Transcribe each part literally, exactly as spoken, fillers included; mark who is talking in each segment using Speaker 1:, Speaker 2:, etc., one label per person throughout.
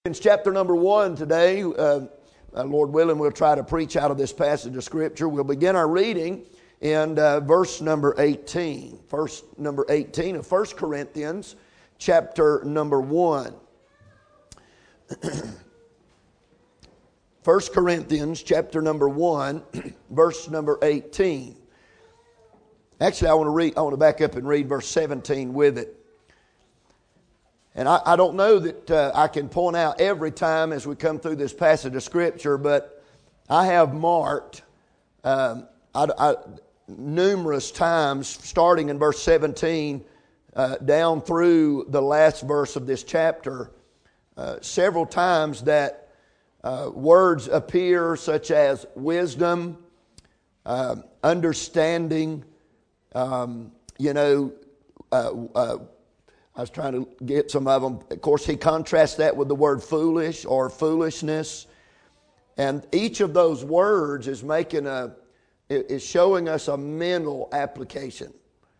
Speaker 1: It's chapter number one today. Uh, uh, Lord willing, we'll try to preach out of this passage of Scripture. We'll begin our reading in uh, verse number eighteen. Verse number eighteen of First Corinthians, chapter number one. First Corinthians, chapter number one, verse number eighteen. Actually, I want to read. I want to back up and read verse seventeen with it. And I, I don't know that uh, I can point out every time as we come through this passage of Scripture, but I have marked um, I, I, numerous times, starting in verse seventeen, uh, down through the last verse of this chapter, uh, several times that uh, words appear such as wisdom, uh, understanding, um, you know, uh, uh, I was trying to get some of them. Of course, he contrasts that with the word foolish or foolishness. And each of those words is making a, is showing us a mental application.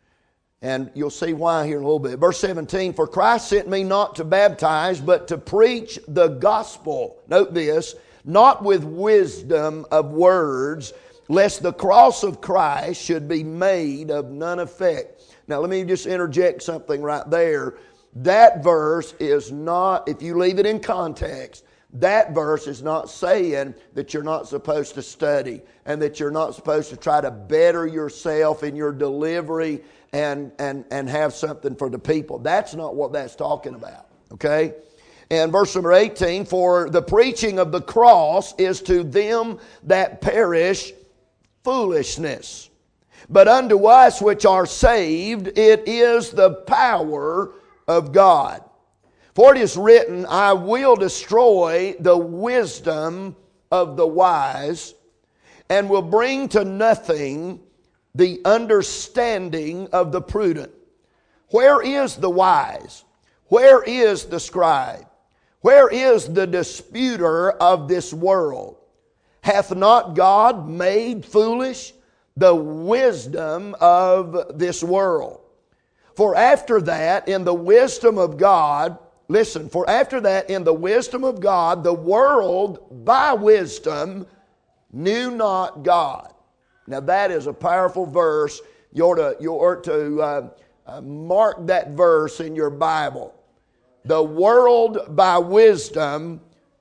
Speaker 1: And you'll see why here in a little bit. Verse seventeen, for Christ sent me not to baptize, but to preach the gospel. Note this, not with wisdom of words, lest the cross of Christ should be made of none effect. Now, let me just interject something right there. That verse is not, if you leave it in context, that verse is not saying that you're not supposed to study and that you're not supposed to try to better yourself in your delivery and, and, and have something for the people. That's not what that's talking about, okay? And verse number eighteen, for the preaching of the cross is to them that perish foolishness. But unto us which are saved, it is the power of God. For it is written, I will destroy the wisdom of the wise, and will bring to nothing the understanding of the prudent. Where is the wise? Where is the scribe? Where is the disputer of this world? Hath not God made foolish the wisdom of this world? For after that, in the wisdom of God, listen, for after that, in the wisdom of God, the world by wisdom knew not God. Now that is a powerful verse. You ought to, you ought to uh, uh, mark that verse in your Bible. The world by wisdom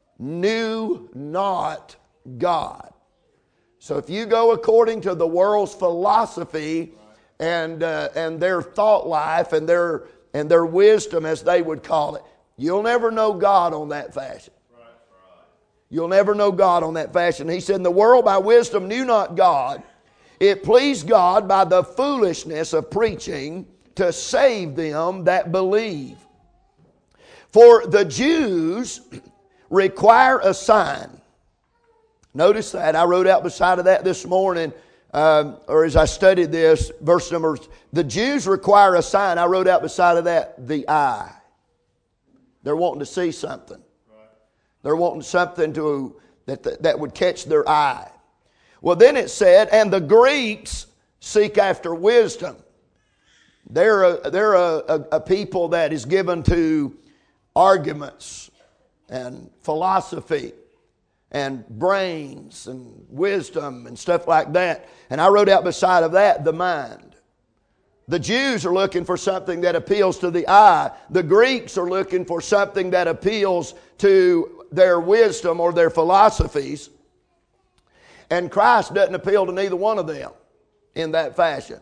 Speaker 1: knew not God. So if you go according to the world's philosophy and uh, and their thought life and their and their wisdom, as they would call it, you'll never know God on that fashion. Right, right. You'll never know God on that fashion. He said, the world by wisdom knew not God. It pleased God by the foolishness of preaching to save them that believe. For the Jews require a sign. Notice that. I wrote out beside of that this morning, um, or as I studied this, verse number, the Jews require a sign. I wrote out beside of that, the eye. They're wanting to see something. They're wanting something to that, that would catch their eye. Well, then it said, and the Greeks seek after wisdom. They're a, they're a, a, a people that is given to arguments and philosophy and brains and wisdom and stuff like that. And I wrote out beside of that, the mind. The Jews are looking for something that appeals to the eye. The Greeks are looking for something that appeals to their wisdom or their philosophies. And Christ doesn't appeal to neither one of them in that fashion.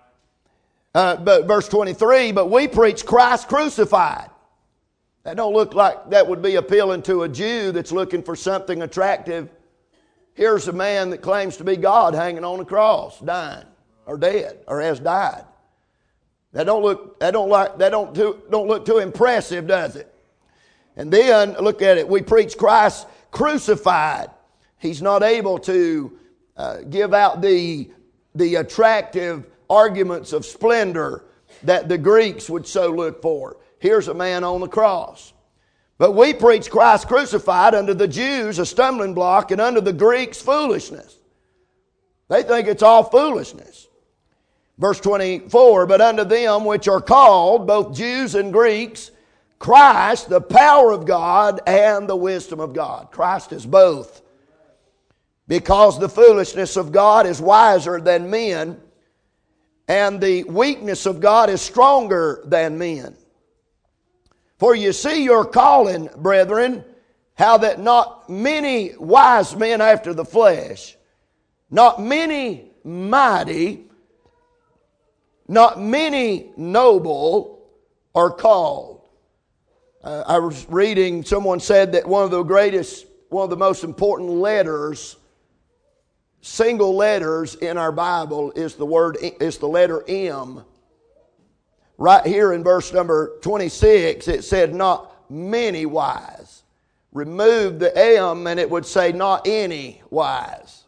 Speaker 1: Uh, but verse twenty-three, but we preach Christ crucified. That don't look like that would be appealing to a Jew that's looking for something attractive. Here's a man that claims to be God hanging on a cross, dying, or dead, or has died. That don't look that don't like that don't too, don't look too impressive, does it? And then look at it. We preach Christ crucified. He's not able to uh, give out the the attractive arguments of splendor that the Greeks would so look for. Here's a man on the cross. But we preach Christ crucified, unto the Jews a stumbling block, and unto the Greeks foolishness. They think it's all foolishness. Verse twenty-four, but unto them which are called, both Jews and Greeks, Christ, the power of God and the wisdom of God. Christ is both. Because the foolishness of God is wiser than men, and the weakness of God is stronger than men. For you see your calling, brethren, how that not many wise men after the flesh, not many mighty, not many noble are called. Uh, I was reading, someone said that one of the greatest, one of the most important letters, single letters in our Bible is the word, is the letter M. Right here in verse number twenty-six, it said not many wise. Remove the M and it would say not any wise.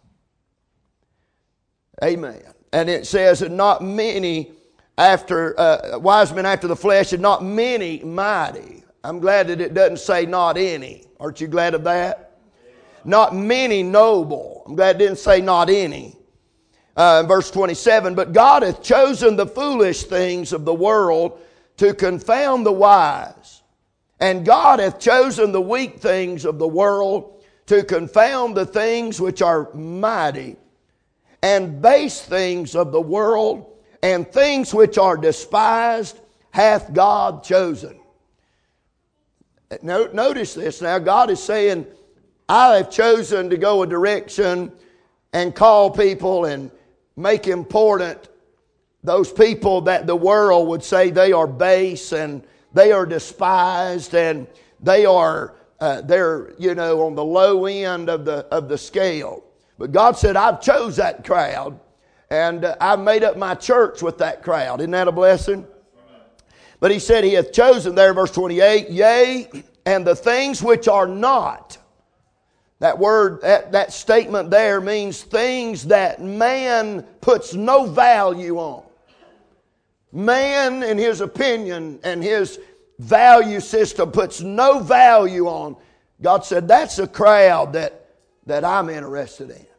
Speaker 1: Amen. And it says not many after uh, wise men after the flesh, and not many mighty. I'm glad that it doesn't say not any. Aren't you glad of that? Not many noble. I'm glad it didn't say not any. Uh, verse twenty-seven, but God hath chosen the foolish things of the world to confound the wise. And God hath chosen the weak things of the world to confound the things which are mighty. And base things of the world and things which are despised hath God chosen. Notice this now. God is saying, I have chosen to go a direction and call people and make important those people that the world would say they are base and they are despised and they are uh, they're you know on the low end of the of the scale. But God said, I've chose that crowd, and uh, I've made up my church with that crowd. Isn't that a blessing? But He said He hath chosen there, verse twenty-eight, yea, and the things which are not. That word, that, that statement there means things that man puts no value on. Man, in his opinion and his value system, puts no value on. God said, that's a crowd that, that I'm interested in.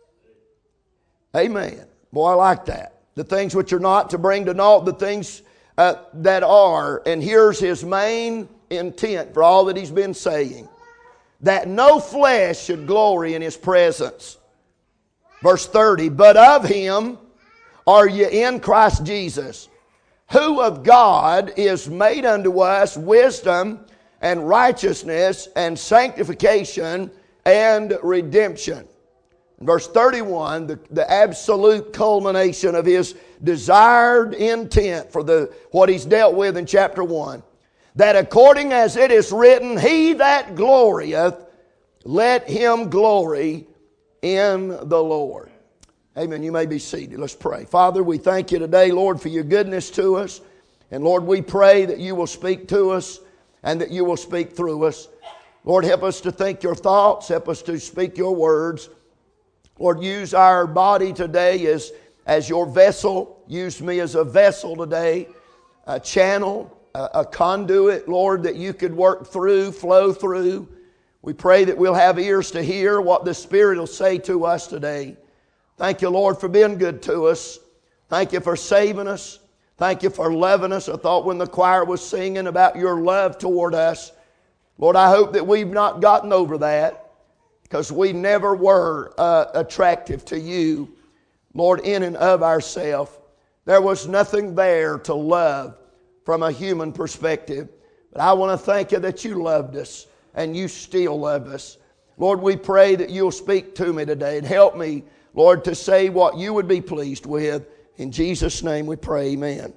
Speaker 1: Amen. Boy, I like that. The things which are not to bring to naught the things uh, that are. And here's His main intent for all that He's been saying. That no flesh should glory in His presence. Verse thirty, but of Him are ye in Christ Jesus, who of God is made unto us wisdom and righteousness and sanctification and redemption. In verse thirty-one, the, the absolute culmination of His desired intent for the what He's dealt with in chapter one. That according as it is written, he that glorieth, let him glory in the Lord. Amen. You may be seated. Let's pray. Father, we thank You today, Lord, for Your goodness to us. And Lord, we pray that You will speak to us and that You will speak through us. Lord, help us to think Your thoughts. Help us to speak Your words. Lord, use our body today as, as Your vessel. Use me as a vessel today, a channel, a conduit, Lord, that You could work through, flow through. We pray that we'll have ears to hear what the Spirit will say to us today. Thank You, Lord, for being good to us. Thank You for saving us. Thank You for loving us. I thought when the choir was singing about Your love toward us, Lord, I hope that we've not gotten over that, because we never were uh, attractive to You, Lord, in and of ourselves. There was nothing there to love from a human perspective. But I want to thank You that You loved us and You still love us. Lord, we pray that You'll speak to me today and help me, Lord, to say what You would be pleased with. In Jesus' name we pray, amen.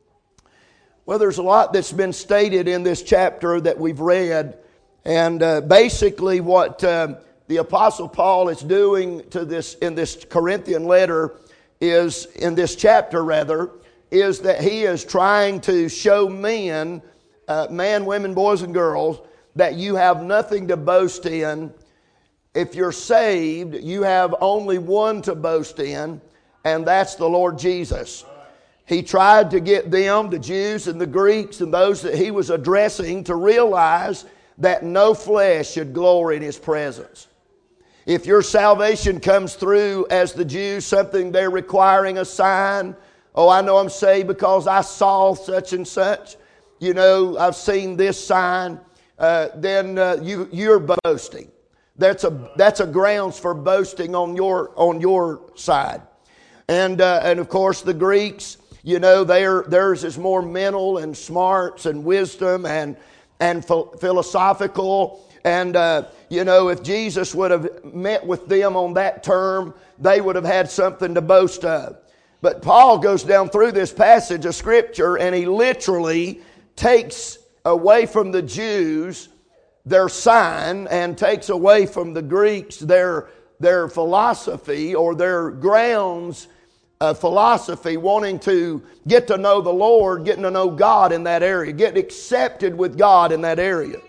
Speaker 1: Well, there's a lot that's been stated in this chapter that we've read. And uh, basically what uh, the Apostle Paul is doing to this in this Corinthian letter is, in this chapter rather, is that he is trying to show men, uh, men, women, boys, and girls, that you have nothing to boast in. If you're saved, you have only one to boast in, and that's the Lord Jesus. He tried to get them, the Jews and the Greeks and those that he was addressing, to realize that no flesh should glory in His presence. If your salvation comes through as the Jews, something they're requiring a sign, oh, I know I'm saved because I saw such and such. you know, I've seen this sign, uh, then uh, you, you're boasting. That's a, that's a grounds for boasting on your, on your side. And, uh, and of course the Greeks, you know, their, theirs is more mental and smarts and wisdom and, and ph- philosophical. And, uh, you know, if Jesus would have met with them on that term, they would have had something to boast of. But Paul goes down through this passage of Scripture and he literally takes away from the Jews their sign and takes away from the Greeks their, their philosophy or their grounds of philosophy, wanting to get to know the Lord, getting to know God in that area, getting accepted with God in that area.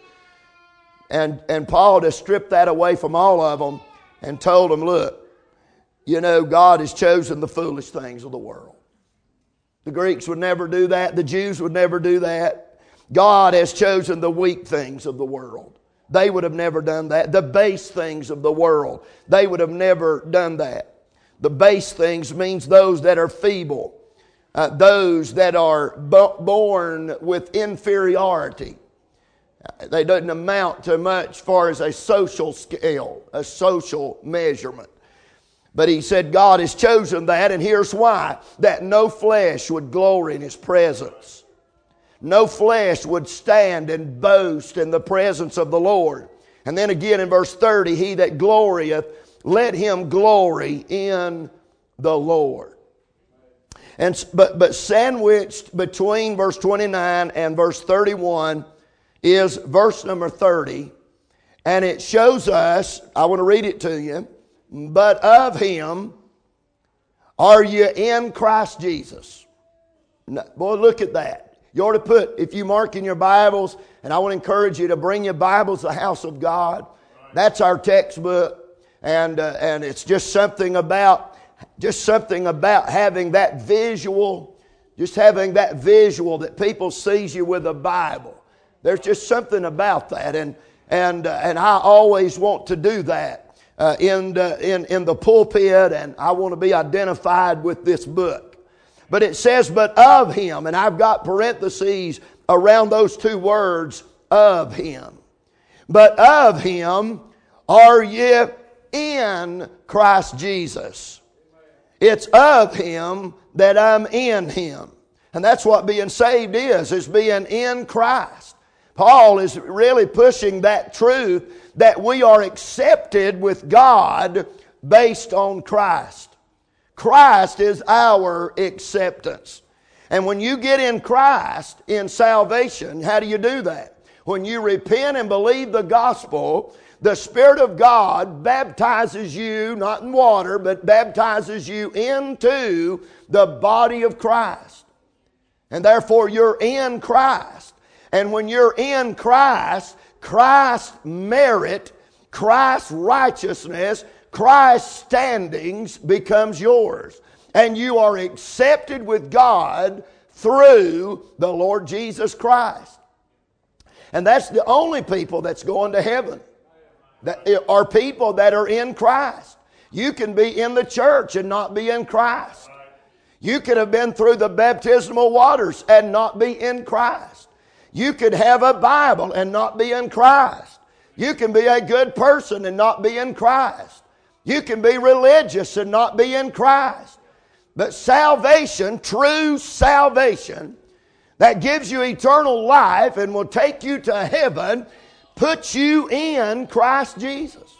Speaker 1: And, and Paul just stripped that away from all of them and told them, look, you know, God has chosen the foolish things of the world. The Greeks would never do that. The Jews would never do that. God has chosen the weak things of the world. They would have never done that. The base things of the world. They would have never done that. The base things means those that are feeble. Uh, those that are b- born with inferiority. They don't amount to much as far as a social scale, a social measurement. But he said God has chosen that, and here's why. That no flesh would glory in His presence. No flesh would stand and boast in the presence of the Lord. And then again in verse thirty, he that glorieth, let him glory in the Lord. And but, but sandwiched between verse twenty-nine and verse thirty-one is verse number thirty. And it shows us, I want to read it to you, but of Him are you in Christ Jesus. No, boy, look at that. You ought to put, if you mark in your Bibles, and I want to encourage you to bring your Bibles to the house of God. That's our textbook. And uh, and it's just something about, just something about having that visual, just having that visual that people sees you with a Bible. There's just something about that. And and uh, and I always want to do that. Uh, in, the, in, in the pulpit, and I want to be identified with this book. But it says, but of Him, and I've got parentheses around those two words, of Him. But of Him are ye in Christ Jesus. It's of Him that I'm in Him. And that's what being saved is, is being in Christ. Paul is really pushing that truth that we are accepted with God based on Christ. Christ is our acceptance. And when you get in Christ, in salvation, how do you do that? When you repent and believe the gospel, the Spirit of God baptizes you, not in water, but baptizes you into the body of Christ. And therefore you're in Christ. And when you're in Christ, Christ's merit, Christ's righteousness, Christ's standings becomes yours. And you are accepted with God through the Lord Jesus Christ. And that's the only people that's going to heaven. That are people that are in Christ. You can be in the church and not be in Christ. You could have been through the baptismal waters and not be in Christ. You could have a Bible and not be in Christ. You can be a good person and not be in Christ. You can be religious and not be in Christ. But salvation, true salvation, that gives you eternal life and will take you to heaven, puts you in Christ Jesus.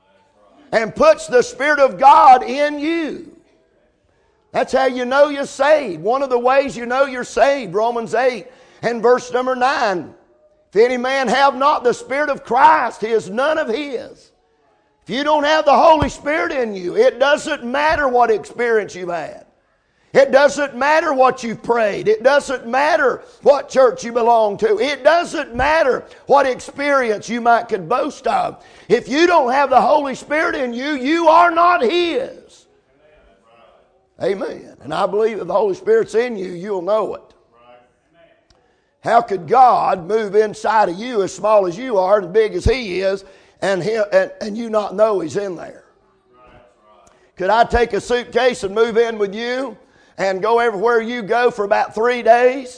Speaker 1: And puts the Spirit of God in you. That's how you know you're saved. One of the ways you know you're saved, Romans eight and verse number nine. If any man have not the Spirit of Christ, he is none of his. If you don't have the Holy Spirit in you, it doesn't matter what experience you've had. It doesn't matter what you've prayed. It doesn't matter what church you belong to. It doesn't matter what experience you might could boast of. If you don't have the Holy Spirit in you, you are not His. Amen. And I believe if the Holy Spirit's in you, you'll know it. How could God move inside of you as small as you are, as big as He is, and, he, and, and you not know He's in there? Could I take a suitcase and move in with you and go everywhere you go for about three days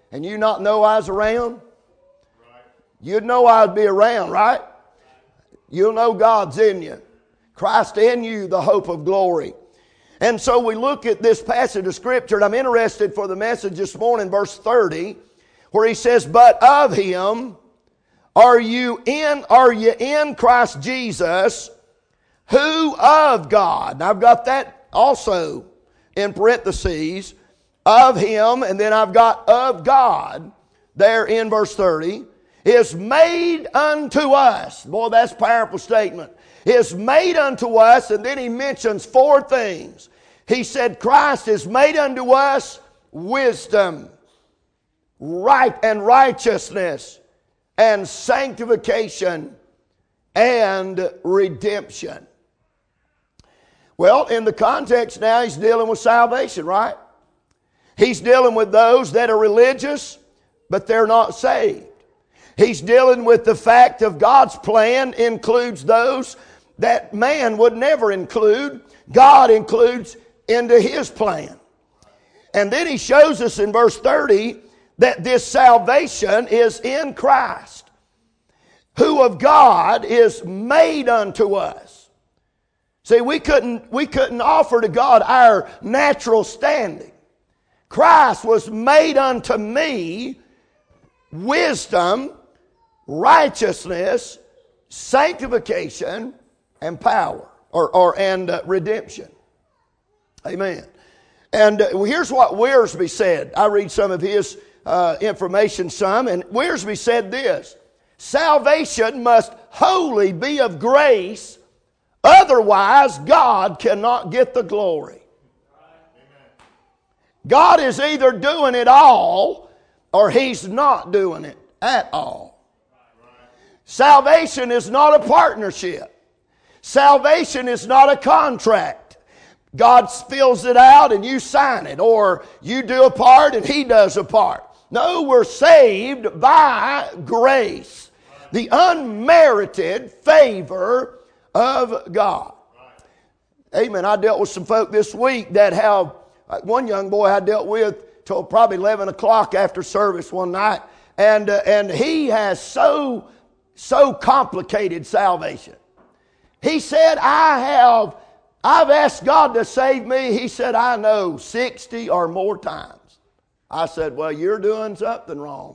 Speaker 1: and you not know I was around? You'd know I'd be around, right? You'll know God's in you. Christ in you, the hope of glory. And so we look at this passage of Scripture, and I'm interested for the message this morning, verse thirty, where he says, but of him are you in, are you in Christ Jesus, who of God. Now I've got that also in parentheses, of him, and then I've got of God there in verse thirty, is made unto us. Boy, that's a powerful statement. Is made unto us, and then he mentions four things. He said Christ is made unto us wisdom, right and righteousness, and sanctification, and redemption. Well, in the context now, he's dealing with salvation, right? He's dealing with those that are religious, but they're not saved. He's dealing with the fact of God's plan includes those that man would never include. God includes into his plan. And then he shows us in verse thirty that this salvation is in Christ, who of God is made unto us. See, we couldn't, we couldn't offer to God our natural standing. Christ was made unto me wisdom, righteousness, sanctification, and power, or, or and uh, redemption. Amen. And uh, here's what Wiersbe said. I read some of his uh, information some, and Wiersbe said this: salvation must wholly be of grace, otherwise God cannot get the glory. God is either doing it all or he's not doing it at all. Salvation is not a partnership. Salvation is not a contract. God fills it out and you sign it, or you do a part and he does a part. No, we're saved by grace, the unmerited favor of God. Amen. I dealt with some folk this week that have, one young boy I dealt with till probably eleven o'clock after service one night, and uh, and he has so so complicated salvation. He said, I have, I've asked God to save me. He said, I know sixty or more times. I said, well, you're doing something wrong.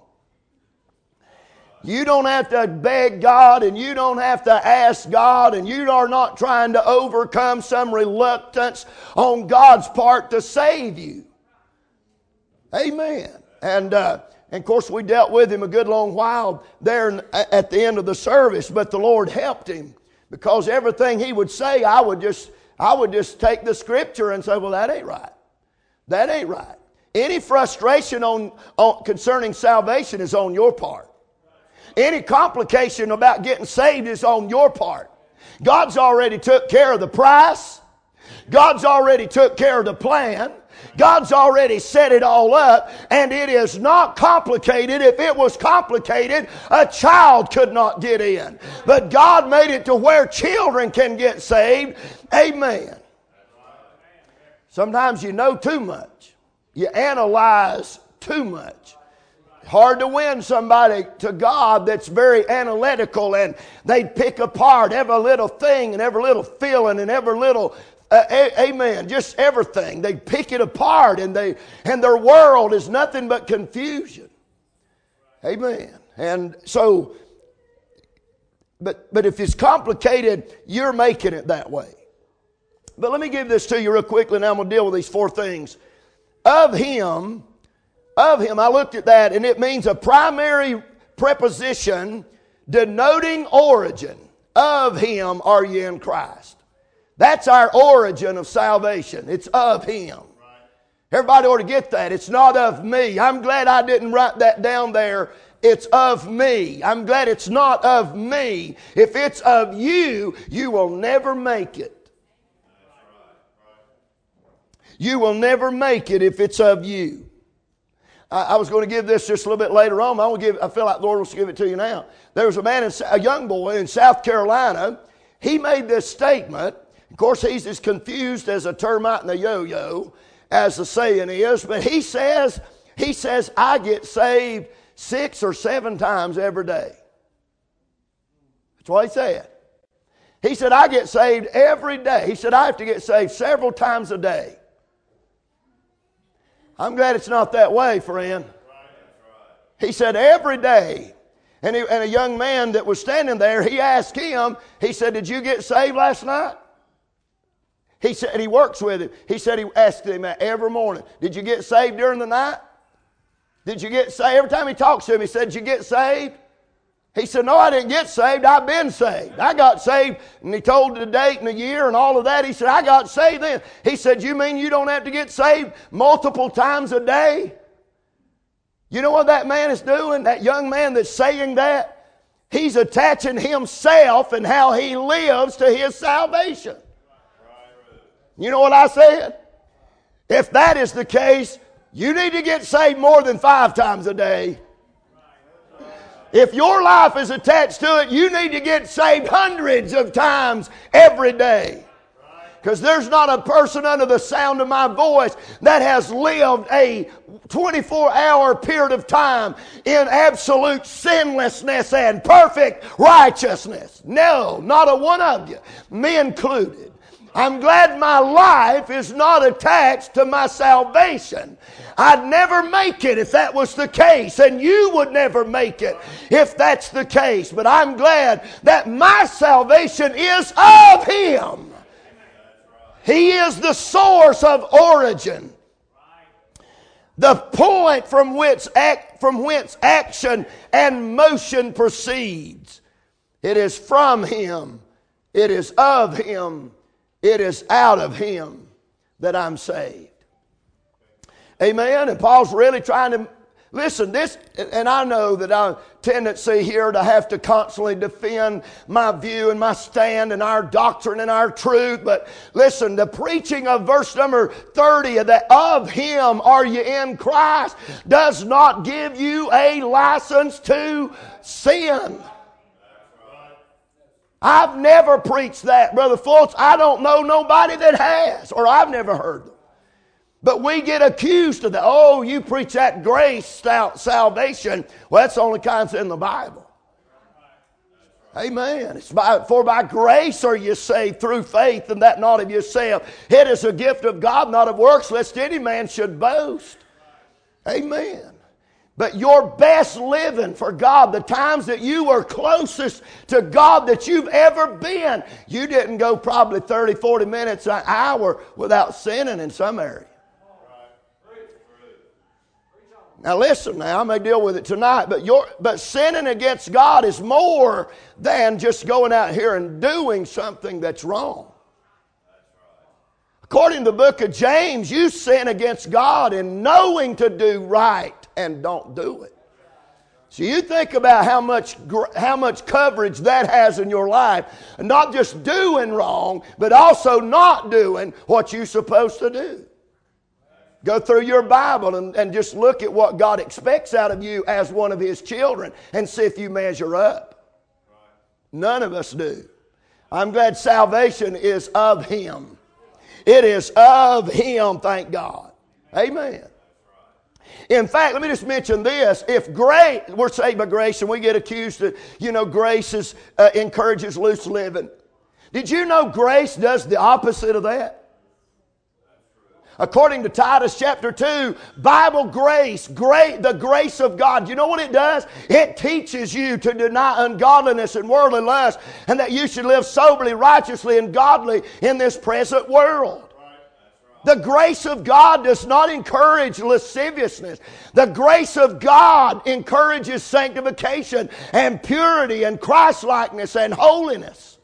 Speaker 1: You don't have to beg God, and you don't have to ask God, and you are not trying to overcome some reluctance on God's part to save you. Amen. And, uh, and of course, we dealt with him a good long while there at the end of the service, but the Lord helped him, because everything he would say, I would just, I would just take the scripture and say, well, that ain't right. That ain't right. Any frustration on, on concerning salvation is on your part. Any complication about getting saved is on your part. God's already took care of the price. God's already took care of the plan. God's already set it all up, and it is not complicated. If it was complicated, a child could not get in. But God made it to where children can get saved. Amen. Sometimes you know too much. You analyze too much. Hard to win somebody to God that's very analytical, and they pick apart every little thing and every little feeling and every little uh, a- amen, just everything. They pick it apart, and they and their world is nothing but confusion. Amen. And so, but but if it's complicated, you're making it that way. But let me give this to you real quickly, and I'm going to deal with these four things. Of him, of him, I looked at that, and it means a primary preposition denoting origin. Of him are ye in Christ. That's our origin of salvation. It's of him. Everybody ought to get that. It's not of me. I'm glad I didn't write that down there. It's of me. I'm glad it's not of me. If it's of you, you will never make it. You will never make it if it's of you. I, I was going to give this just a little bit later on. I, want to give, I feel like the Lord wants to give it to you now. There was a man, in, a young boy in South Carolina. He made this statement. Of course, he's as confused as a termite and a yo-yo, as the saying is. But he says He says, I get saved six or seven times every day. That's what he said. He said, I get saved every day. He said, I have to get saved several times a day. I'm glad it's not that way, friend. He said, every day. And, he, and a young man that was standing there, he asked him, he said, did you get saved last night? He said, he works with him. He said he asked him that every morning. Did you get saved during the night? Did you get saved? Every time he talks to him, he said, did you get saved? He said, no, I didn't get saved. I've been saved. I got saved. And he told the date and the year and all of that. He said, I got saved then. He said, you mean you don't have to get saved multiple times a day? You know what that man is doing? That young man that's saying that? He's attaching himself and how he lives to his salvation. You know what I said? If that is the case, you need to get saved more than five times a day. If your life is attached to it, you need to get saved hundreds of times every day. Because there's not a person under the sound of my voice that has lived a twenty-four hour period of time in absolute sinlessness and perfect righteousness. No, not a one of you, me included. I'm glad my life is not attached to my salvation. I'd never make it if that was the case, and you would never make it if that's the case. But I'm glad that my salvation is of Him. He is the source of origin, the point from which act, from whence action and motion proceeds. It is from Him. It is of Him. It is out of Him that I'm saved. Amen. And Paul's really trying to, listen, this, and I know that our tendency here to have to constantly defend my view and my stand and our doctrine and our truth. But listen, the preaching of verse number thirty, that of Him are you in Christ, does not give you a license to sin. I've never preached that, Brother Fultz. I don't know nobody that has, or I've never heard them. But we get accused of that. Oh, you preach that grace salvation. Well, that's the only kind that's in the Bible. Amen. It's by, for by grace are you saved through faith, and that not of yourself. It is a gift of God, not of works, lest any man should boast. Amen. But your best living for God, the times that you were closest to God that you've ever been, you didn't go probably thirty, forty minutes, an hour without sinning in some area. Now listen now, I may deal with it tonight, but your but sinning against God is more than just going out here and doing something that's wrong. According to the book of James, you sin against God in knowing to do right and don't do it. So you think about how much how much coverage that has in your life. Not just doing wrong, but also not doing what you're supposed to do. Go through your Bible and, and just look at what God expects out of you as one of His children and see if you measure up. None of us do. I'm glad salvation is of Him. It is of Him, thank God. Amen. In fact, let me just mention this. If grace, we're saved by grace and we get accused that, you know, grace is, uh, encourages loose living. Did you know grace does the opposite of that? According to Titus chapter two, Bible grace, great, the grace of God, you know what it does? It teaches you to deny ungodliness and worldly lust, and that you should live soberly, righteously, and godly in this present world. The grace of God does not encourage lasciviousness. The grace of God encourages sanctification and purity and Christ-likeness and holiness.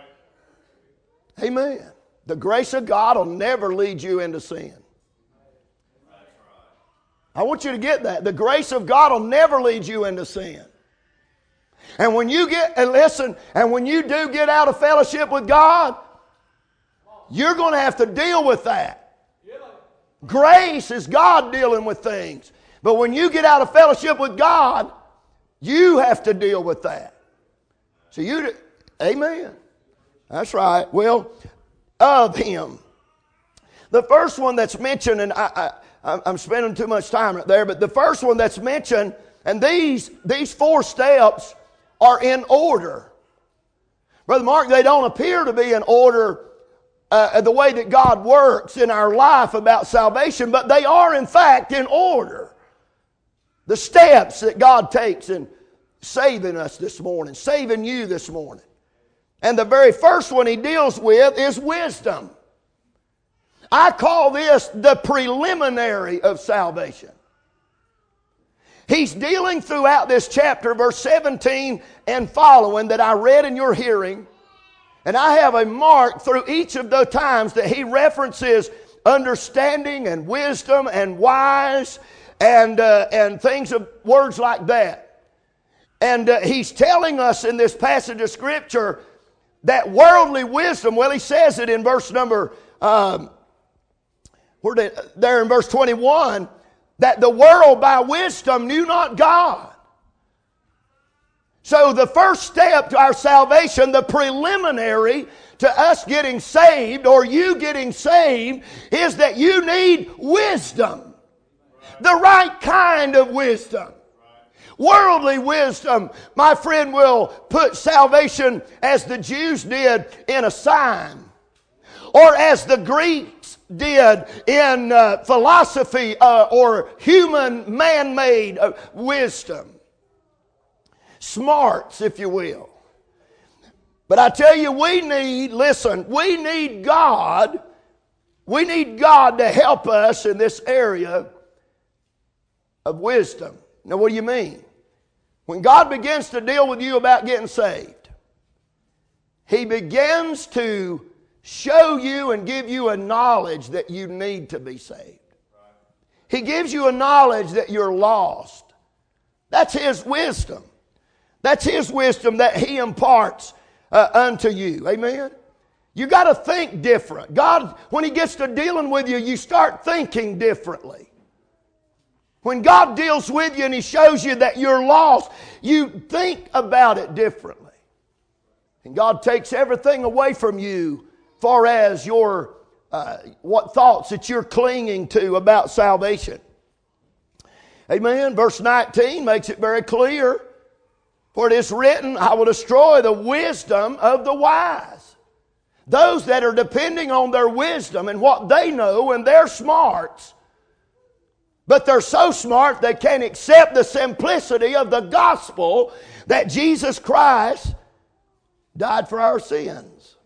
Speaker 1: Amen. The grace of God will never lead you into sin. I want you to get that. The grace of God will never lead you into sin. And when you get, and listen, and when you do get out of fellowship with God, you're going to have to deal with that. Grace is God dealing with things. But when you get out of fellowship with God, you have to deal with that. So you, amen. That's right. Well, of Him. The first one that's mentioned, and I, I, I'm spending too much time right there, but the first one that's mentioned, and these, these four steps are in order. Brother Mark, they don't appear to be in order uh, the way that God works in our life about salvation, but they are in fact in order. The steps that God takes in saving us this morning, saving you this morning. And the very first one He deals with is wisdom. I call this the preliminary of salvation. He's dealing throughout this chapter, verse seventeen and following that I read in your hearing. And I have a mark through each of the times that he references understanding and wisdom and wise and, uh, and things of words like that. And uh, he's telling us in this passage of Scripture that worldly wisdom, well, he says it in verse number, um, where did, there in verse twenty-one, that the world by wisdom knew not God. So the first step to our salvation, the preliminary to us getting saved or you getting saved, is that you need wisdom. The right kind of wisdom. Worldly wisdom, my friend, will put salvation as the Jews did in a sign. Or as the Greeks did in uh, philosophy uh, or human man-made uh, wisdom. Smarts, if you will. But I tell you, we need, listen, we need God. We need God to help us in this area of wisdom. Now, what do you mean? When God begins to deal with you about getting saved, He begins to show you and give you a knowledge that you need to be saved. He gives you a knowledge that you're lost. That's His wisdom. That's His wisdom that He imparts uh, unto you. Amen? You got to think different. God, when He gets to dealing with you, you start thinking differently. When God deals with you and He shows you that you're lost, you think about it differently. And God takes everything away from you far as your uh, what thoughts that you're clinging to about salvation. Amen. Verse nineteen makes it very clear. For it is written, I will destroy the wisdom of the wise. Those that are depending on their wisdom and what they know and their smarts. But they're so smart they can't accept the simplicity of the gospel that Jesus Christ died for our sins.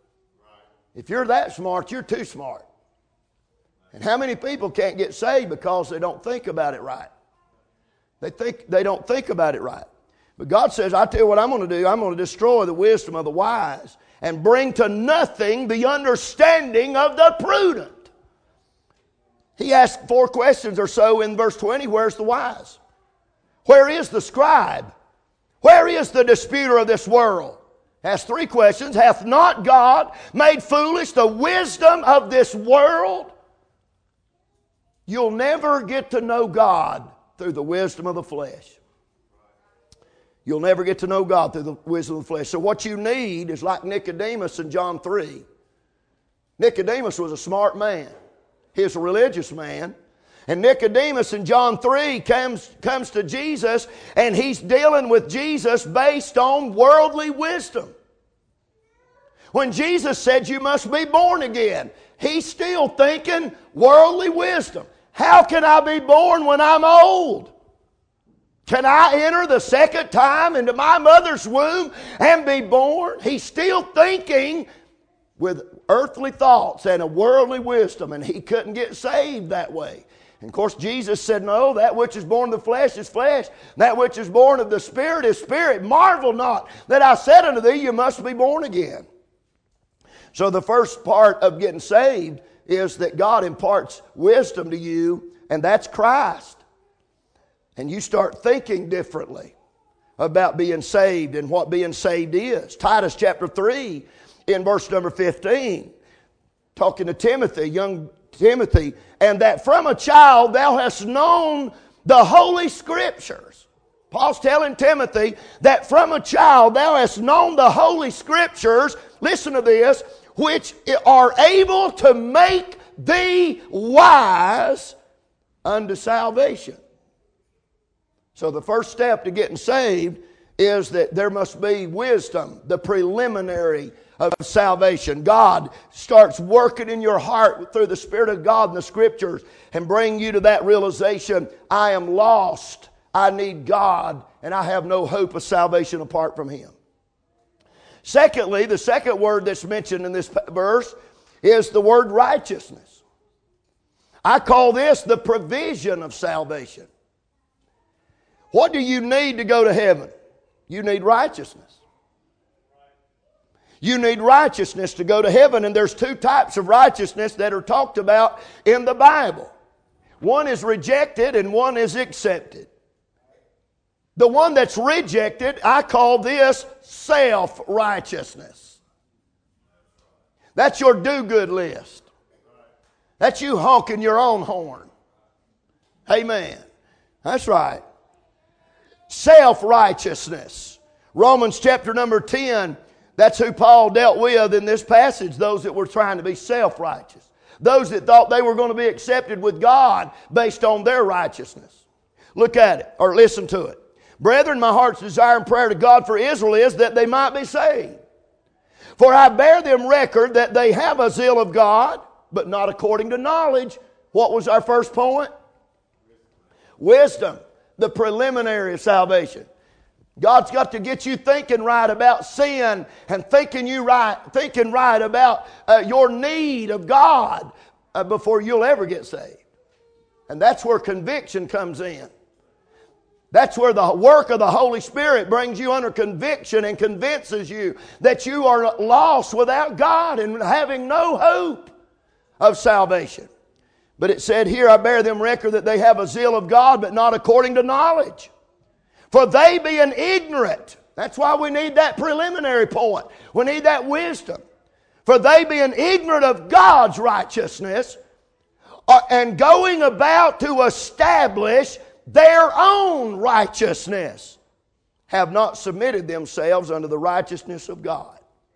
Speaker 1: If you're that smart, you're too smart. And how many people can't get saved because they don't think about it right? They think they don't think about it right. But God says, I tell you what I'm going to do. I'm going to destroy the wisdom of the wise and bring to nothing the understanding of the prudent. He asked four questions or so in verse twenty. Where's the wise? Where is the scribe? Where is the disputer of this world? Asked three questions. Hath not God made foolish the wisdom of this world? You'll never get to know God through the wisdom of the flesh. You'll never get to know God through the wisdom of the flesh. So what you need is like Nicodemus in John three. Nicodemus was a smart man. He was a religious man. And Nicodemus in John three comes, comes to Jesus, and he's dealing with Jesus based on worldly wisdom. When Jesus said you must be born again, he's still thinking worldly wisdom. How can I be born when I'm old? Can I enter the second time into my mother's womb and be born? He's still thinking with earthly thoughts and a worldly wisdom, and he couldn't get saved that way. And of course, Jesus said, no, that which is born of the flesh is flesh. That which is born of the Spirit is spirit. Marvel not that I said unto thee, you must be born again. So the first part of getting saved is that God imparts wisdom to you, and that's Christ. And you start thinking differently about being saved and what being saved is. Titus chapter three in verse number fifteen, talking to Timothy, young Timothy, and that from a child thou hast known the Holy Scriptures. Paul's telling Timothy that from a child thou hast known the Holy Scriptures, listen to this, which are able to make thee wise unto salvation. So the first step to getting saved is that there must be wisdom, the preliminary of salvation. God starts working in your heart through the Spirit of God and the Scriptures and bring you to that realization, I am lost, I need God, and I have no hope of salvation apart from Him. Secondly, the second word that's mentioned in this verse is the word righteousness. I call this the provision of salvation. What do you need to go to heaven? You need righteousness. You need righteousness to go to heaven, and there's two types of righteousness that are talked about in the Bible. One is rejected and one is accepted. The one that's rejected, I call this self-righteousness. That's your do-good list. That's you honking your own horn. Amen. That's right. Self-righteousness. Romans chapter number ten, that's who Paul dealt with in this passage, those that were trying to be self-righteous. Those that thought they were going to be accepted with God based on their righteousness. Look at it, or listen to it. Brethren, my heart's desire and prayer to God for Israel is that they might be saved. For I bear them record that they have a zeal of God, but not according to knowledge. What was our first point? Wisdom, the preliminary of salvation. God's got to get you thinking right about sin and thinking you right, thinking right about uh, your need of God uh, before you'll ever get saved. And that's where conviction comes in. That's where the work of the Holy Spirit brings you under conviction and convinces you that you are lost without God and having no hope of salvation. But it said here, I bear them record that they have a zeal of God, but not according to knowledge. For they being ignorant, that's why we need that preliminary point. We need that wisdom. For they being ignorant of God's righteousness are, and going about to establish their own righteousness, have not submitted themselves unto the righteousness of God.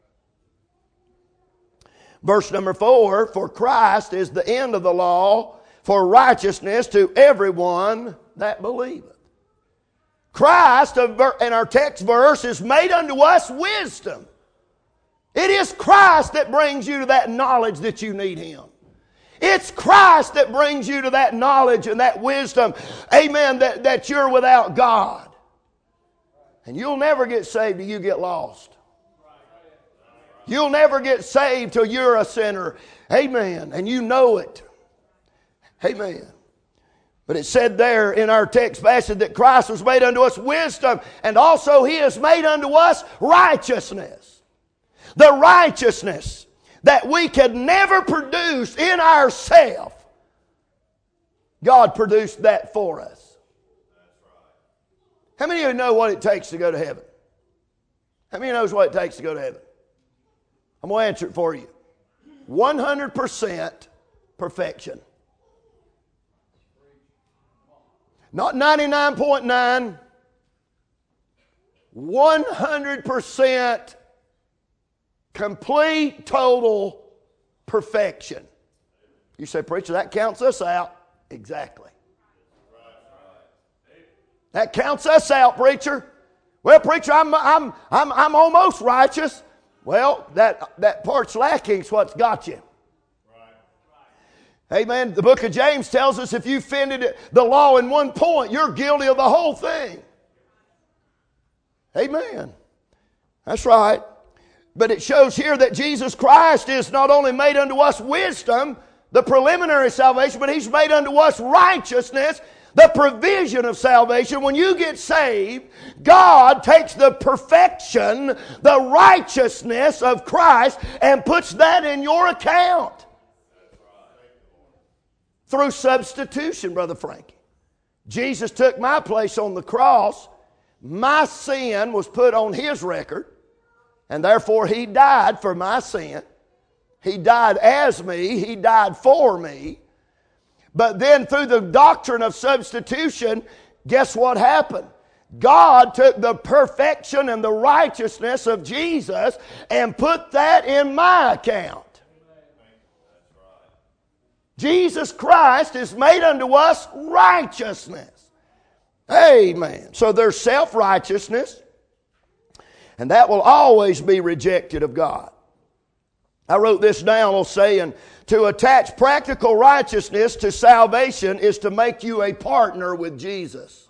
Speaker 1: Verse number four, for Christ is the end of the law for righteousness to everyone that believeth. Christ, in our text verse, is made unto us wisdom. It is Christ that brings you to that knowledge that you need Him. It's Christ that brings you to that knowledge and that wisdom, amen, that, that you're without God. And you'll never get saved till you get lost. You'll never get saved till you're a sinner. Amen. And you know it. Amen. But it said there in our text passage that Christ was made unto us wisdom, and also He is made unto us righteousness. The righteousness that we could never produce in ourselves, God produced that for us. How many of you know what it takes to go to heaven? How many knows what it takes to go to heaven? I'm going to answer it for you. one hundred percent perfection. Not ninety-nine point nine. one hundred percent complete, total perfection. You say, preacher, that counts us out. Exactly. That counts us out, preacher. Well, preacher, I'm, I'm, I'm, I'm almost righteous. Well, that, that part's lacking is what's got you. Amen. The book of James tells us if you offended the law in one point, you're guilty of the whole thing. Amen. That's right. But it shows here that Jesus Christ is not only made unto us wisdom, the preliminary salvation, but He's made unto us righteousness, the provision of salvation. When you get saved, God takes the perfection, the righteousness of Christ, and puts that in your account. Through substitution, Brother Frankie. Jesus took my place on the cross. My sin was put on His record. And therefore He died for my sin. He died as me. He died for me. But then through the doctrine of substitution, guess what happened? God took the perfection and the righteousness of Jesus and put that in my account. Jesus Christ is made unto us righteousness. Amen. So there's self-righteousness, and that will always be rejected of God. I wrote this down, I'll say, and to attach practical righteousness to salvation is to make you a partner with Jesus.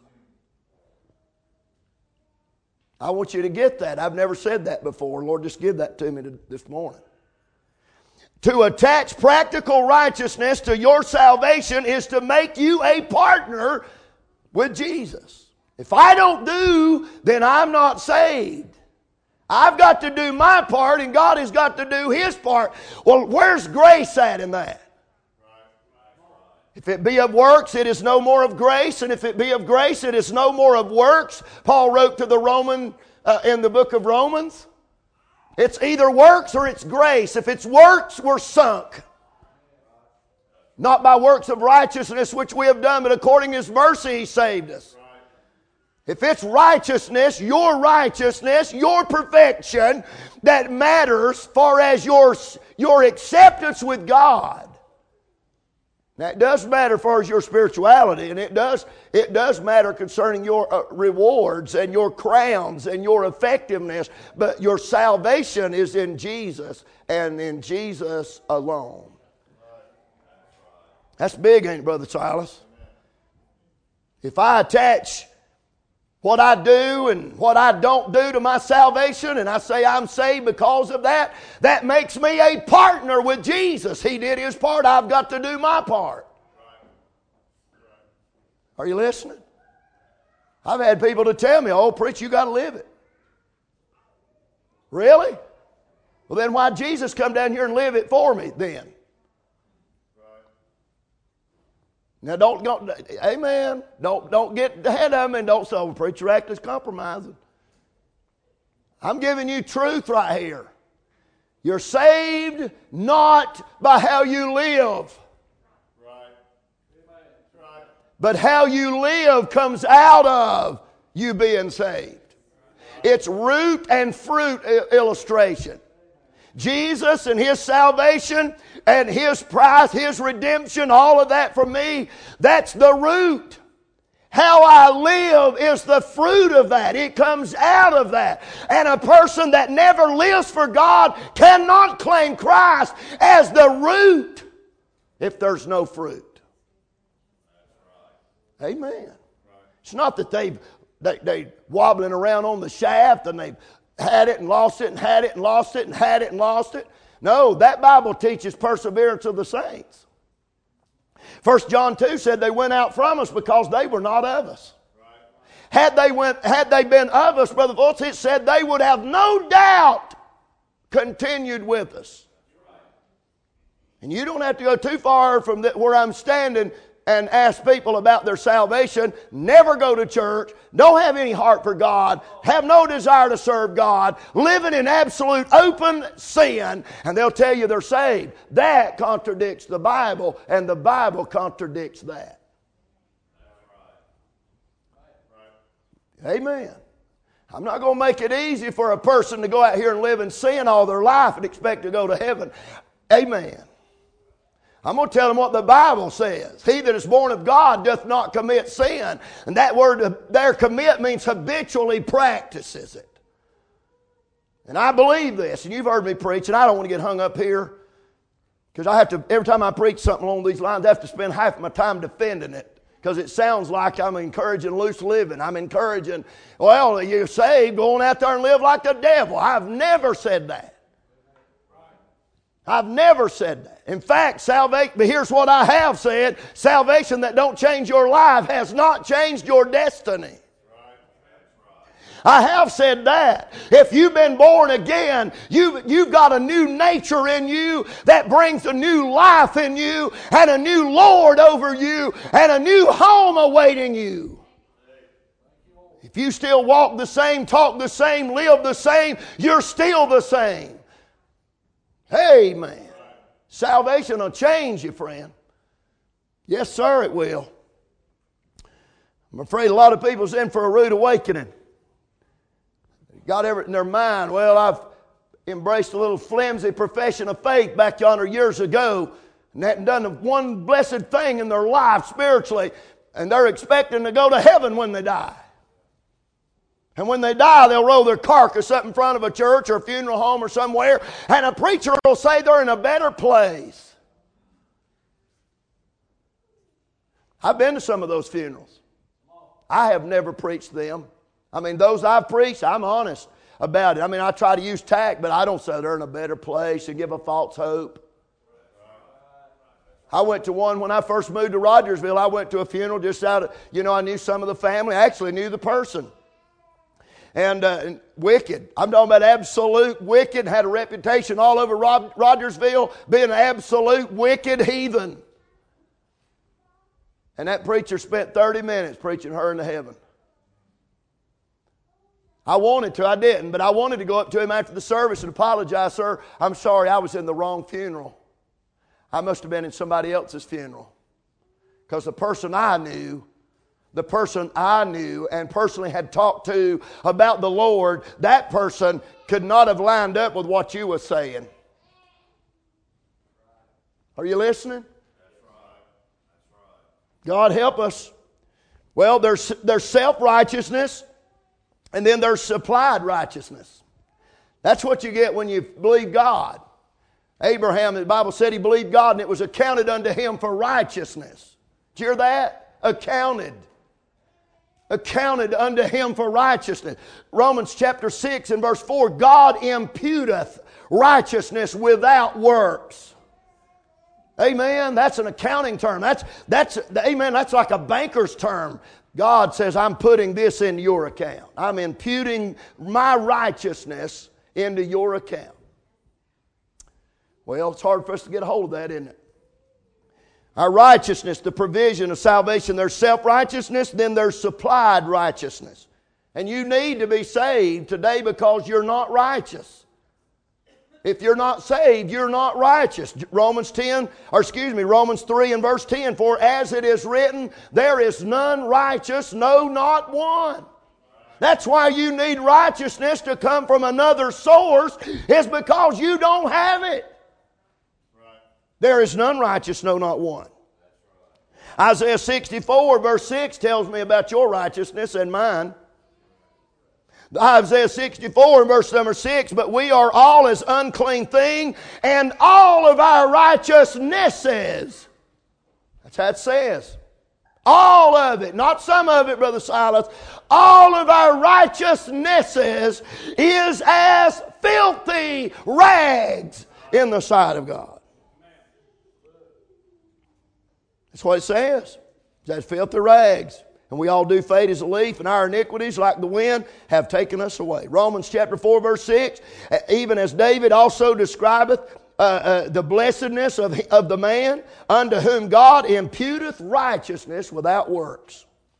Speaker 1: I want you to get that. I've never said that before. Lord, just give that to me this morning. To attach practical righteousness to your salvation is to make you a partner with Jesus. If I don't do, then I'm not saved. I've got to do my part and God has got to do His part. Well, where's grace at in that? If it be of works, it is no more of grace. And if it be of grace, it is no more of works. Paul wrote to the Roman uh, in the book of Romans. It's either works or it's grace. If it's works, we're sunk. Not by works of righteousness which we have done, but according to His mercy He saved us. If it's righteousness, your righteousness, your perfection that matters as far as your, your acceptance with God. Now, it does matter as far as your spirituality, and it does, it does matter concerning your uh, rewards and your crowns and your effectiveness, but your salvation is in Jesus and in Jesus alone. That's big, ain't it, Brother Silas? If I attach what I do and what I don't do to my salvation, and I say I'm saved because of that, that makes me a partner with Jesus. He did His part. I've got to do my part. Are you listening? I've had people to tell me, oh, preach, you got to live it. Really? Well, then why Jesus come down here and live it for me then? Now, don't, don't, amen, don't, don't get ahead of me and don't say, oh, preacher act is compromising. I'm giving you truth right here. You're saved not by how you live. Right. Right. But how you live comes out of you being saved. It's root and fruit illustration. Jesus and His salvation and His price, His redemption, all of that for me, that's the root. How I live is the fruit of that. It comes out of that. And a person that never lives for God cannot claim Christ as the root if there's no fruit. Amen. It's not that they've they, they wobbling around on the shaft and they've had it and lost it and had it and lost it and had it and lost it. No, that Bible teaches perseverance of the saints. First John two said they went out from us because they were not of us. Had they went, had they been of us, Brother Fultz, it said they would have no doubt continued with us. And you don't have to go too far from the, where I'm standing and ask people about their salvation. Never go to church. Don't have any heart for God. Have no desire to serve God. Living in absolute open sin. And they'll tell you they're saved. That contradicts the Bible. And the Bible contradicts that. Amen. I'm not going to make it easy for a person to go out here and live in sin all their life and expect to go to heaven. Amen. I'm going to tell them what the Bible says. He that is born of God doth not commit sin. And that word there, commit, means habitually practices it. And I believe this. And you've heard me preach, and I don't want to get hung up here. Because I have to, every time I preach something along these lines, I have to spend half my time defending it. Because it sounds like I'm encouraging loose living. I'm encouraging, well, you're saved, going out there and live like the devil. I've never said that. I've never said that. In fact, salvation, but here's what I have said. Salvation that don't change your life has not changed your destiny. I have said that. If you've been born again, you've, you've got a new nature in you that brings a new life in you and a new Lord over you and a new home awaiting you. If you still walk the same, talk the same, live the same, you're still the same. Amen. Salvation will change you, friend. Yes, sir, it will. I'm afraid a lot of people's in for a rude awakening. Got everything in their mind. Well, I've embraced a little flimsy profession of faith back yonder years ago. and they hadn't done one blessed thing in their life spiritually, and they're expecting to go to heaven when they die. And when they die, they'll roll their carcass up in front of a church or a funeral home or somewhere, and a preacher will say they're in a better place. I've been to some of those funerals. I have never preached them. I mean, those I've preached, I'm honest about it. I mean, I try to use tact, but I don't say they're in a better place and give a false hope. I went to one when I first moved to Rogersville. I went to a funeral just out of, you know, I knew some of the family. I actually knew the person. And, uh, and wicked. I'm talking about absolute wicked. Had a reputation all over Rod- Rogersville being an absolute wicked heathen. And that preacher spent thirty minutes preaching her into heaven. I wanted to, I didn't, but I wanted to go up to him after the service and apologize. Sir, I'm sorry, I was in the wrong funeral. I must have been in somebody else's funeral. Because the person I knew, the person I knew and personally had talked to about the Lord, that person could not have lined up with what you were saying. Are you listening? God help us. Well, there's, there's self-righteousness, and then there's supplied righteousness. That's what you get when you believe God. Abraham, the Bible said he believed God, and it was accounted unto him for righteousness. Did you hear that? Accounted. Accounted unto him for righteousness. Romans chapter six and verse four, God imputeth righteousness without works. Amen. That's an accounting term. That's, that's, amen. That's like a banker's term. God says, I'm putting this in your account. I'm imputing my righteousness into your account. Well, it's hard for us to get a hold of that, isn't it? Our righteousness, the provision of salvation, there's self-righteousness, then there's supplied righteousness. And you need to be saved today because you're not righteous. If you're not saved, you're not righteous. Romans ten, or excuse me, Romans three and verse ten, for as it is written, there is none righteous, no, not one. That's why you need righteousness to come from another source, is because you don't have it. There is none righteous, no, not one. Isaiah sixty-four verse six tells me about your righteousness and mine. Isaiah sixty-four verse number six, but we are all as unclean thing, and all of our righteousnesses. That's how it says. All of it, not some of it, Brother Silas. All of our righteousnesses is as filthy rags in the sight of God. That's what it says. That's filthy rags. And we all do fade as a leaf, and our iniquities, like the wind, have taken us away. Romans chapter four, verse six, even as David also describeth uh, uh, the blessedness of, of the man unto whom God imputeth righteousness without works.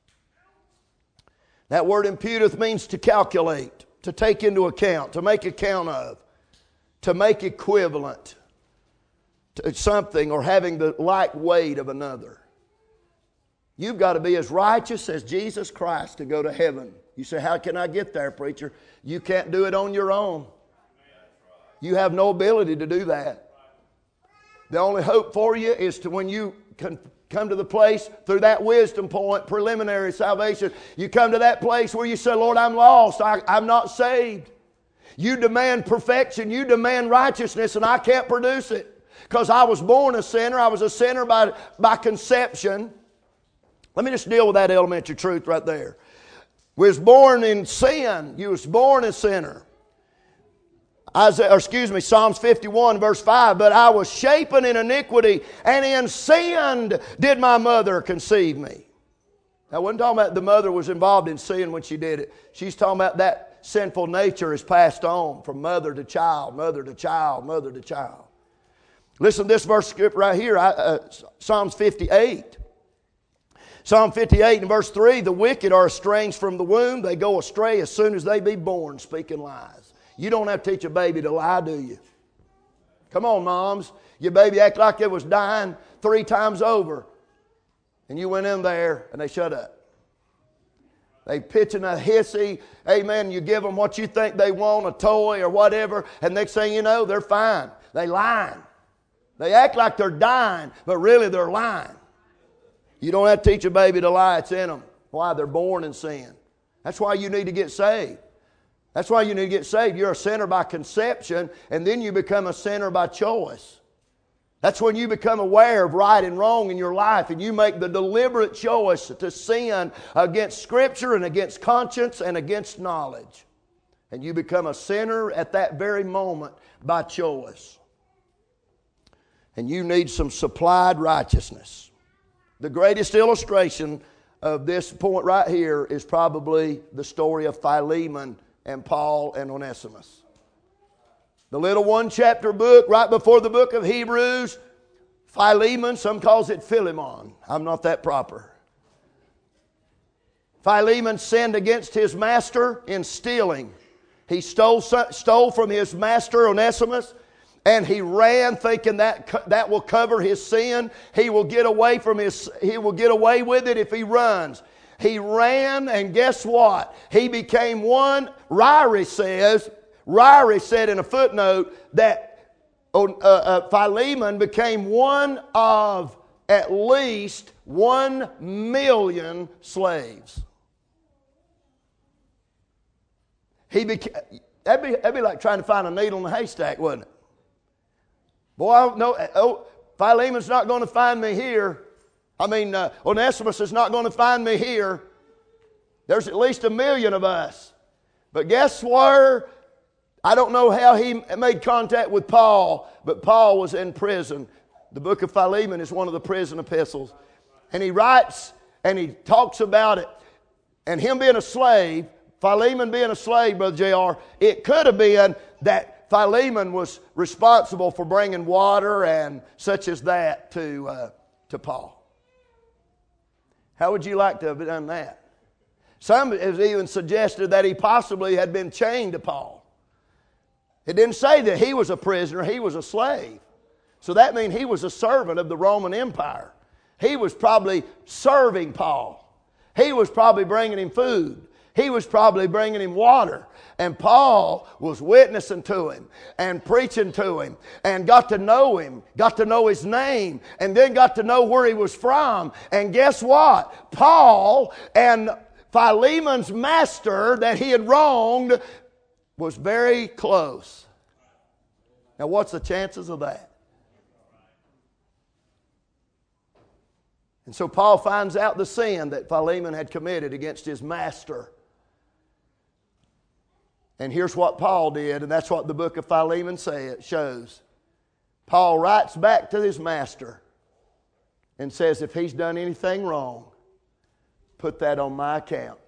Speaker 1: That word imputeth means to calculate, to take into account, to make account of, to make equivalent to something or having the like weight of another. You've got to be as righteous as Jesus Christ to go to heaven. You say, how can I get there, preacher? You can't do it on your own. You have no ability to do that. The only hope for you is to when you can come to the place through that wisdom point, preliminary salvation, you come to that place where you say, Lord, I'm lost. I, I'm not saved. You demand perfection. You demand righteousness, and I can't produce it because I was born a sinner. I was a sinner by, by conception. Let me just deal with that elementary truth right there. We was born in sin. You was born a sinner. Isaiah, or excuse me, Psalms fifty-one verse five. But I was shapen in iniquity, and in sin did my mother conceive me. Now, I wasn't talking about the mother was involved in sin when she did it. She's talking about that sinful nature is passed on from mother to child, mother to child, mother to child. Listen to this verse script right here, uh, Psalms fifty-eight. Psalm fifty-eight and verse three, the wicked are estranged from the womb. They go astray as soon as they be born, speaking lies. You don't have to teach a baby to lie, do you? Come on, moms. Your baby act like it was dying three times over. And you went in there and they shut up. They pitching a hissy, amen, you give them what you think they want, a toy or whatever, and next thing you know, they're fine. They lying. They act like they're dying, but really they're lying. You don't have to teach a baby to lie. It's in them. Why? They're born in sin. That's why you need to get saved. That's why you need to get saved. You're a sinner by conception, and then you become a sinner by choice. That's when you become aware of right and wrong in your life, and you make the deliberate choice to sin against Scripture and against conscience and against knowledge. And you become a sinner at that very moment by choice. And you need some supplied righteousness. The greatest illustration of this point right here is probably the story of Philemon and Paul and Onesimus. The little one-chapter book right before the book of Hebrews, Philemon, some calls it Philemon. I'm not that proper. Philemon sinned against his master in stealing. He stole, stole from his master Onesimus, and he ran thinking that that will cover his sin. He will get away from his. He will get away with it if he runs. He ran, and guess what? He became one. Ryrie says. Ryrie said in a footnote that uh, uh, Philemon became one of at least one million slaves. He became, that'd be, that'd be like trying to find a needle in a haystack, wouldn't it? Boy, I don't know. Oh, Philemon's not going to find me here. I mean, uh, Onesimus is not going to find me here. There's at least a million of us. But guess where? I don't know how he made contact with Paul, but Paul was in prison. The book of Philemon is one of the prison epistles. And he writes and he talks about it. And him being a slave, Philemon being a slave, Brother J R, it could have been that Philemon was responsible for bringing water and such as that to, uh, to Paul. How would you like to have done that? Some have even suggested that he possibly had been chained to Paul. It didn't say that he was a prisoner, he was a slave. So that means he was a servant of the Roman Empire. He was probably serving Paul. He was probably bringing him food. He was probably bringing him water. And Paul was witnessing to him and preaching to him and got to know him, got to know his name, and then got to know where he was from. And guess what? Paul and Philemon's master that he had wronged was very close. Now, what's the chances of that? And so Paul finds out the sin that Philemon had committed against his master. And here's what Paul did, and that's what the book of Philemon say, it shows. Paul writes back to his master and says, if he's done anything wrong, put that on my account.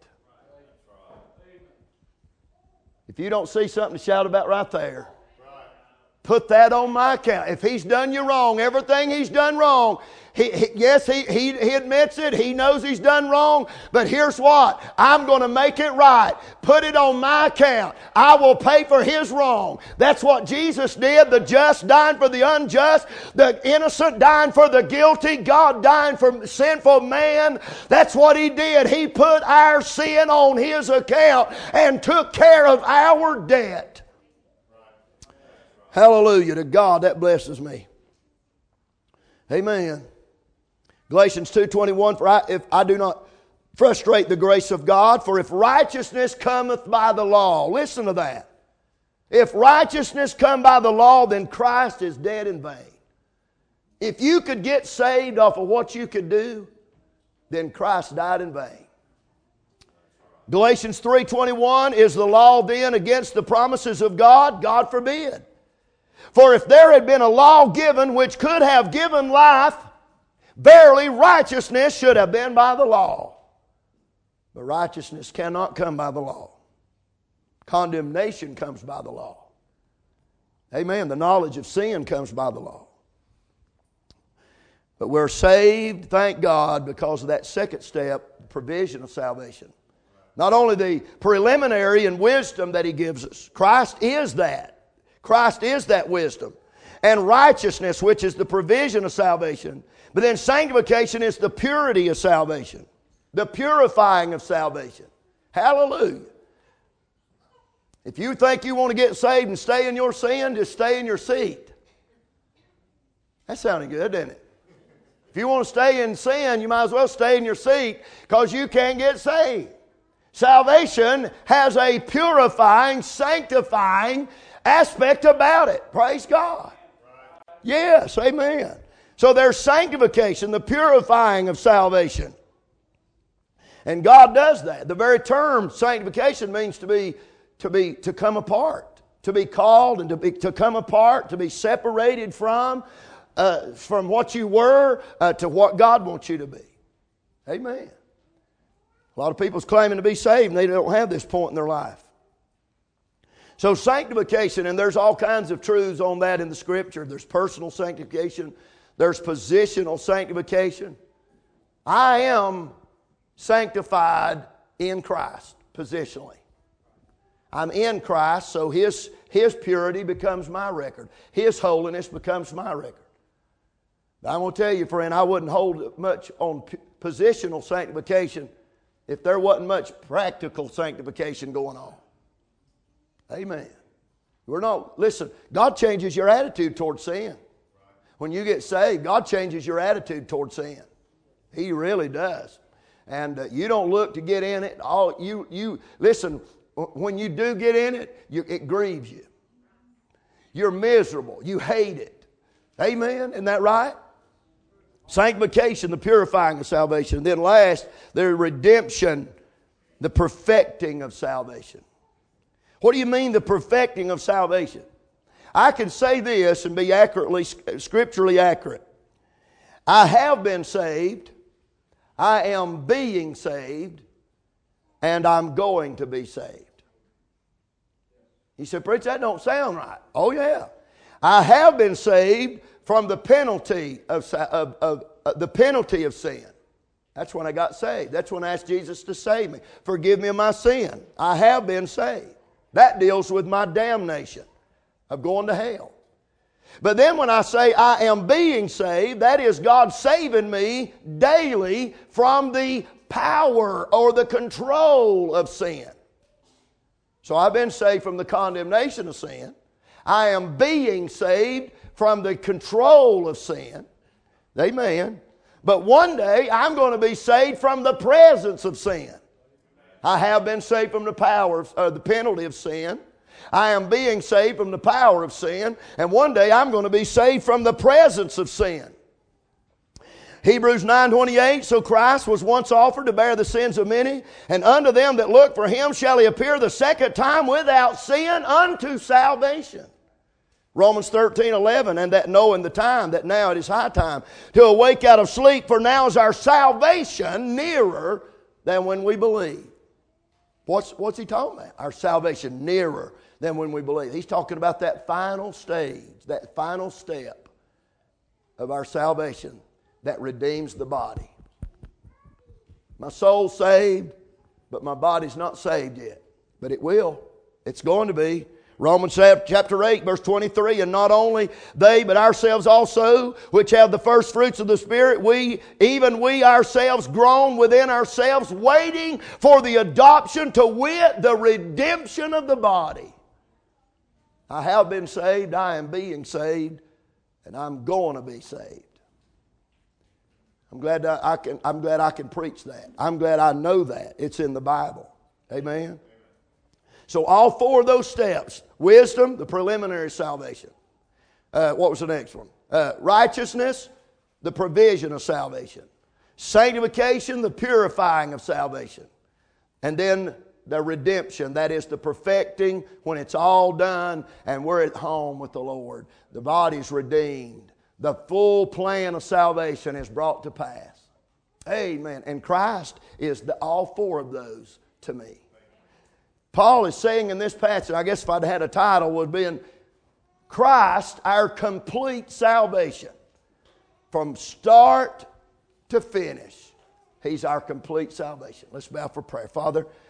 Speaker 1: If you don't see something to shout about right there, put that on my account. If he's done you wrong, everything he's done wrong, he, he, yes, he, he, he admits it. He knows he's done wrong. But here's what. I'm going to make it right. Put it on my account. I will pay for his wrong. That's what Jesus did. The just dying for the unjust. The innocent dying for the guilty. God dying for sinful man. That's what he did. He put our sin on his account and took care of our debt. Hallelujah to God. That blesses me. Amen. Galatians two twenty-one, for I, if I do not frustrate the grace of God, for if righteousness cometh by the law, listen to that. If righteousness come by the law, then Christ is dead in vain. If you could get saved off of what you could do, then Christ died in vain. Galatians three twenty-one, is the law then against the promises of God? God forbid. For if there had been a law given which could have given life, verily righteousness should have been by the law. But righteousness cannot come by the law. Condemnation comes by the law. Amen. The knowledge of sin comes by the law. But we're saved, thank God, because of that second step, provision of salvation. Not only the preliminary and wisdom that He gives us. Christ is that. Christ is that wisdom. And righteousness, which is the provision of salvation. But then sanctification is the purity of salvation. The purifying of salvation. Hallelujah. If you think you want to get saved and stay in your sin, just stay in your seat. That sounded good, didn't it? If you want to stay in sin, you might as well stay in your seat because you can't get saved. Salvation has a purifying, sanctifying aspect about it. Praise God. Yes, amen. So there's sanctification, the purifying of salvation. And God does that. The very term sanctification means to be, to be, to come apart, to be called and to be, to come apart, to be separated from, uh, from what you were uh, to what God wants you to be. Amen. A lot of people's claiming to be saved and they don't have this point in their life. So sanctification, and there's all kinds of truths on that in the Scripture. There's personal sanctification. There's positional sanctification. I am sanctified in Christ, positionally. I'm in Christ, so His, His purity becomes my record. His holiness becomes my record. But I'm going to tell you, friend, I wouldn't hold much on p- positional sanctification if there wasn't much practical sanctification going on. Amen. We're not, listen, God changes your attitude toward sin. When you get saved, God changes your attitude toward sin. He really does. And uh, you don't look to get in it. All you, you listen, when you do get in it, you, it grieves you. You're miserable. You hate it. Amen? Isn't that right? Sanctification, the purifying of salvation. And then last, the redemption, the perfecting of salvation. What do you mean the perfecting of salvation? I can say this and be accurately, scripturally accurate. I have been saved, I am being saved, and I'm going to be saved. He said, preacher, that don't sound right. Oh yeah. I have been saved from the penalty of, of, of, of the penalty of sin. That's when I got saved. That's when I asked Jesus to save me. Forgive me of my sin. I have been saved. That deals with my damnation of going to hell. But then when I say I am being saved, that is God saving me daily from the power or the control of sin. So I've been saved from the condemnation of sin. I am being saved from the control of sin. Amen. But one day I'm going to be saved from the presence of sin. I have been saved from the power of, uh, the penalty of sin. I am being saved from the power of sin. And one day I'm going to be saved from the presence of sin. Hebrews nine twenty-eight, so Christ was once offered to bear the sins of many, and unto them that look for Him shall He appear the second time without sin unto salvation. Romans thirteen eleven, and that knowing the time, that now it is high time to awake out of sleep, for now is our salvation nearer than when we believe. What's, what's he talking about? Our salvation nearer than when we believe. He's talking about that final stage, that final step of our salvation that redeems the body. My soul's saved, but my body's not saved yet. But it will. It's going to be. Romans chapter eight, verse twenty-three, and not only they, but ourselves also, which have the first fruits of the Spirit, we, even we ourselves, groan within ourselves, waiting for the adoption, to wit, the redemption of the body. I have been saved, I am being saved, and I'm going to be saved. I'm glad I can, I'm glad I can preach that. I'm glad I know that. It's in the Bible. Amen. So all four of those steps, wisdom, the preliminary salvation. Uh, what was the next one? Uh, righteousness, the provision of salvation. Sanctification, the purifying of salvation. And then the redemption, that is the perfecting when it's all done and we're at home with the Lord. The body's redeemed. The full plan of salvation is brought to pass. Amen. And Christ is the, all four of those to me. Paul is saying in this passage, I guess if I'd had a title, would be in Christ, our complete salvation. From start to finish, He's our complete salvation. Let's bow for prayer. Father,